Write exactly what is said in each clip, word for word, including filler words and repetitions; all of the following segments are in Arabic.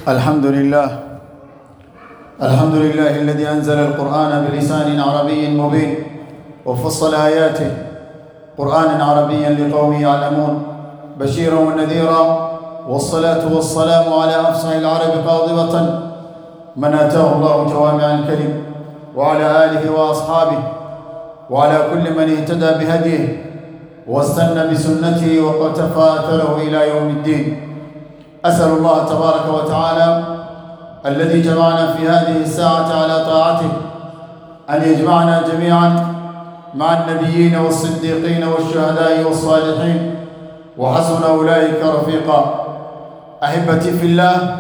الحمد لله الحمد لله الذي أنزل القرآن بلسان عربي مبين وفصل آياته قرآنا عربيا لقوم يعلمون بشيرا ونذيرا، والصلاة والسلام على أفصح العرب قاضبة من آتاه الله جوامع الكلم، وعلى آله وأصحابه، وعلى كل من اهتدى بهديه واستنى بسنته وقتفى أثره إلى يوم الدين. أسأل الله تبارك وتعالى الذي جمعنا في هذه الساعة على طاعته أن يجمعنا جميعا مع النبيين والصديقين والشهداء والصالحين، وحسن أولئك رفيقا. أحبتي في الله،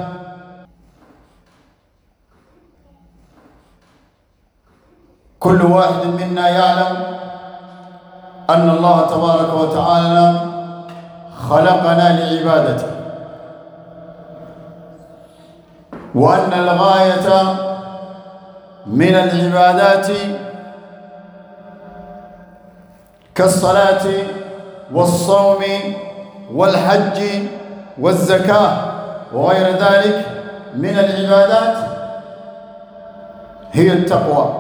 كل واحد منا يعلم أن الله تبارك وتعالى خلقنا لعبادته، وأن الغاية من العبادات كالصلاة والصوم والحج والزكاة وغير ذلك من العبادات هي التقوى.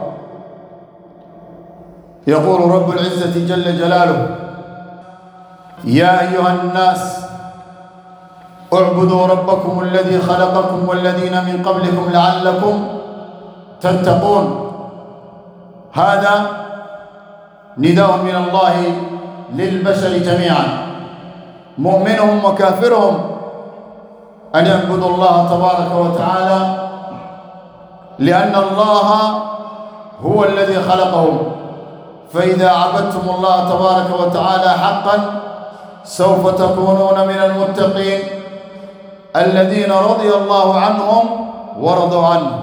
يقول رب العزة جل جلاله: يا أيها الناس اعبدوا ربكم الذي خلقكم والذين من قبلكم لعلكم تتقون. هذا نداء من الله للبشر جميعا، مؤمنهم وكافرهم، أن يعبدوا الله تبارك وتعالى، لأن الله هو الذي خلقهم. فإذا عبدتم الله تبارك وتعالى حقا سوف تكونون من المتقين الذين رضي الله عنهم ورضوا عنه.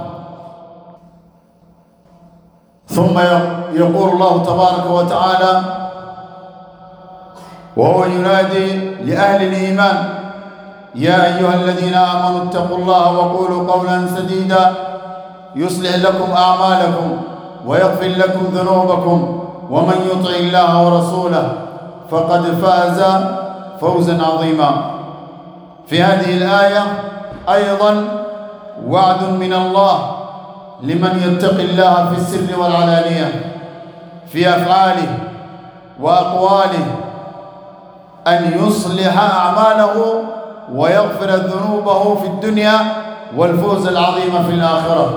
ثم يقول الله تبارك وتعالى وهو ينادي لأهل الإيمان: يا أيها الذين آمنوا اتقوا الله وقولوا قولا سديدا يصلح لكم أعمالكم ويغفر لكم ذنوبكم، ومن يطع الله ورسوله فقد فاز فوزا عظيما. في هذه الآية أيضا وعد من الله لمن يتقي الله في السر والعلانية، في أفعاله وأقواله، أن يصلح أعماله ويغفر ذنوبه في الدنيا والفوز العظيم في الآخرة.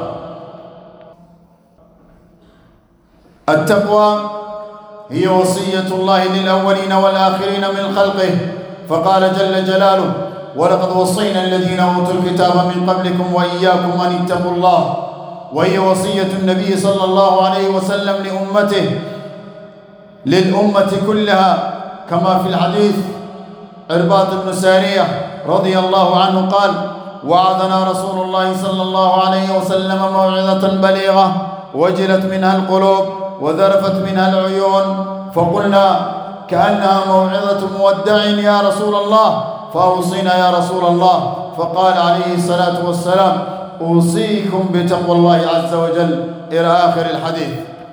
التقوى هي وصية الله للأولين والآخرين من خلقه، فقال جل جلاله: ولقد وصينا الذين أوتوا الكتاب من قبلكم وإياكم أن اتقوا الله. وهي وصية النبي صلى الله عليه وسلم لأمته للأمة كلها، كما في الحديث عرباض بن سارية رضي الله عنه قال: وعظنا رسول الله صلى الله عليه وسلم موعظة بليغة وجلت منها القلوب وذرفت منها العيون، فقلنا كأنها موعظة مودع يا رسول الله، فأوصينا يا رسول الله. فقال عليه الصلاة والسلام: أوصيكم بتقوى الله عز وجل، إلى آخر الحديث.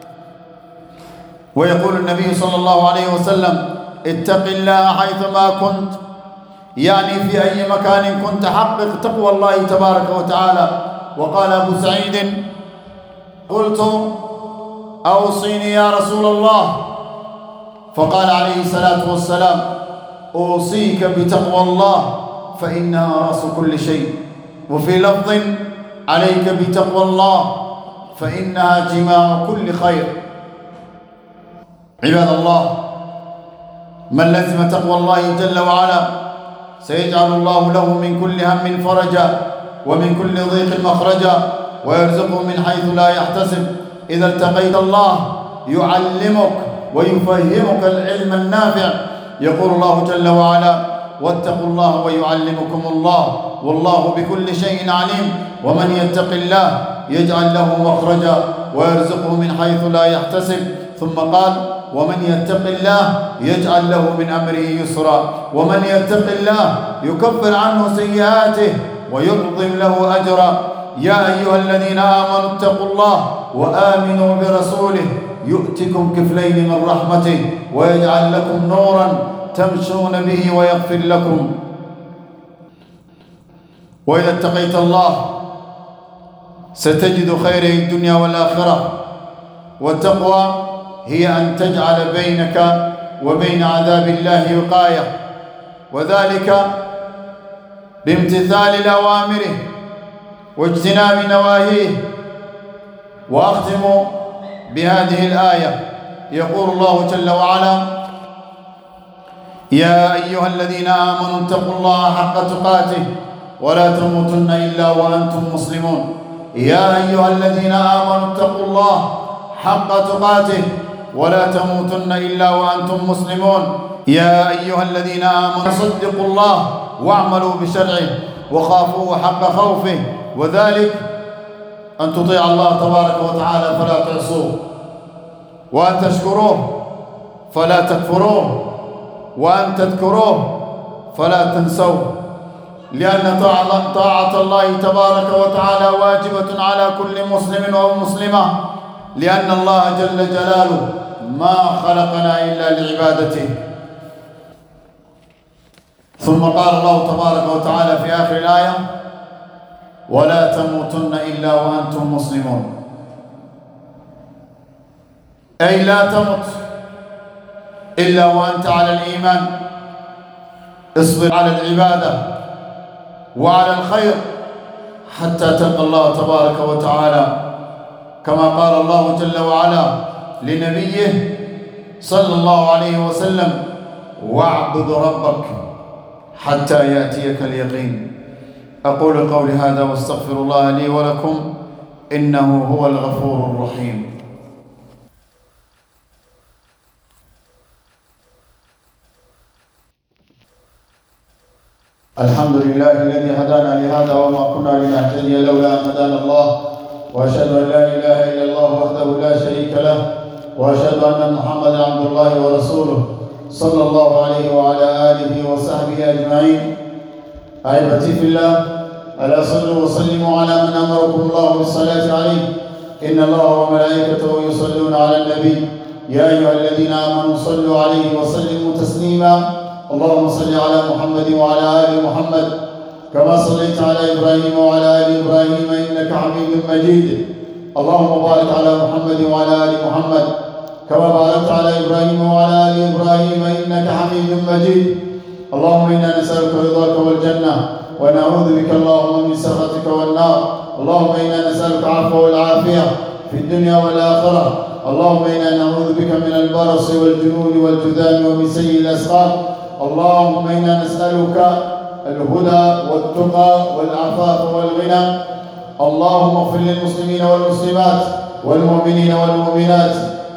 ويقول النبي صلى الله عليه وسلم: اتق الله حيثما كنت، يعني في أي مكان كنت حقق تقوى الله تبارك وتعالى. وقال أبو سعيد: قلت أوصيني يا رسول الله، فقال عليه الصلاة والسلام: أوصيك بتقوى الله فإنها رأس كل شيء. وفي لفظ: عليك بتقوى الله فإنها جماع كل خير. عباد الله، من لزم تقوى الله جل وعلا سيجعل الله له من كل هم فرجا ومن كل ضيق مخرجا، ويرزقه من حيث لا يحتسب. إذا التقيت الله يعلمك ويفهمك العلم النافع. يقول الله جل وعلا: واتقوا الله ويعلمكم الله والله بكل شيء عليم. ومن يتق الله يجعل له مخرجا ويرزقه من حيث لا يحتسب. ثم قال: ومن يتق الله يجعل له من أمره يسرا. ومن يتق الله يكفر عنه سيئاته ويعظم له أجرا. يا أيها الذين آمنوا اتقوا الله وآمنوا برسوله يؤتكم كفلين من رحمته ويجعل لكم نورا تمشون به ويغفر لكم. وإذا اتقيت الله ستجد خيره الدنيا والآخرة. والتقوى هي أن تجعل بينك وبين عذاب الله وقاية، وذلك بامتثال أوامره واجتناب نواهيه. وأختم بهذه الآية، يقول الله جل وعلا: يا أيها الذين آمنوا اتقوا الله حق تقاته ولا تموتن إلا وأنتم مسلمون. يا أيها الذين آمنوا اتقوا الله حق تقاته ولا تموتن إلا وأنتم مسلمون. يا أيها الذين آمنوا صدقوا الله واعملوا بشرعه وخافوه حق خوفه، وذلك أن تطيع الله تبارك وتعالى فلا تعصوه، وأن تشكروه فلا تكفروه، وأن تذكروه فلا تنسوه، لأن طاعة الله تبارك وتعالى واجبة على كل مسلم ومسلمة، لأن الله جل جلاله ما خلقنا إلا لعبادته. ثم قال الله تبارك وتعالى في آخر الآية: ولا تموتن إلا وأنتم مسلمون. أي لا تمت إلا وأنت على الإيمان. اصبر على العبادة وعلى الخير حتى تلقى الله تبارك وتعالى، كما قال الله جل وعلا لنبيه صلى الله عليه وسلم: واعبد ربك حتى يأتيك اليقين. أقول قولي هذا واستغفر الله لي ولكم، إنه هو الغفور الرحيم. الحمد لله الذي هدانا لهذا وما كنا لنهتدي لولا أن هدانا الله، وأشهد أن لا إله إلا الله وحده لا شريك له، وأشهد أن محمدا عبد الله ورسوله صلى الله عليه وعلى آله وصحبه أجمعين. أحبتي في الله، ألا صلوا وسلموا على من أمركم الله بالصلاة عليه. إن الله وملائكته يصلون على النبي، يا أيها الذين آمنوا صلوا عليه وسلموا تسليما. اللهم صل على محمد وعلى آل محمد كما صليت على إبراهيم وعلى آل إبراهيم إنك حميد مجيد. اللهم بارك على محمد وعلى آل محمد كما باركت على إبراهيم وعلى آل إبراهيم إنك حميد مجيد. اللهم إنا نسألك رضاك والجنة ونعوذ بك اللهم من سخطك والنار. اللهم إنا نسألك العفو والعافية في الدنيا والآخرة. اللهم إنا نعوذ بك من البرص والجنون والجذام ومن سيء الأسقام. اللهم إنا نسألك الهدى والتقى والعفاف والغنى. اللهم اغفر للمسلمين والمسلمات والمؤمنين والمؤمنات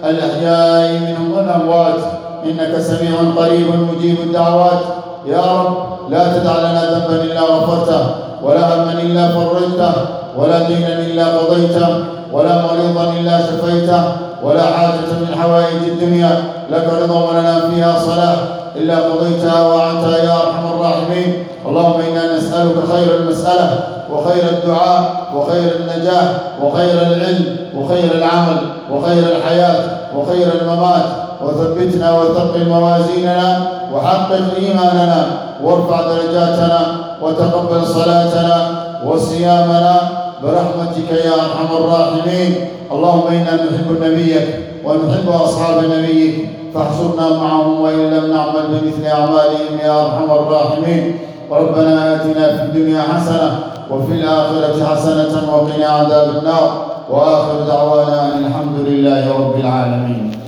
الأحياء منهم والأموات، إنك سميع قريب مجيب الدعوات. يا رب لا تدع لنا ذنبا إلا غفرته، ولا هما إلا فرجته، ولا دينا إلا قضيته، ولا مريضا إلا شفيته، ولا حاجة من حوائج الدنيا لك رضا ولنا فيها صلاح إلا قضيتها وأعنتها يا أرحم الراحمين. اللهم إنا نسألك خير المسألة وخير الدعاء وخير النجاح وخير العلم وخير العمل وخير الحياة وخير الممات، وثبتنا وثقل موازيننا وحقق إيماننا وارفع درجاتنا وتقبل صلاتنا وصيامنا برحمتك يا أرحم الراحمين. اللهم إنا نحب نبيك ونحب أصحاب نبيك، فاحشرنا معهم وإن لم نعمل بمثل أعمالهم يا أرحم الراحمين. ربنا آتنا في الدنيا حسنة وفي الآخرة حسنة وقنا عذاب النار، وآخر دعوانا أن الحمد لله رب العالمين.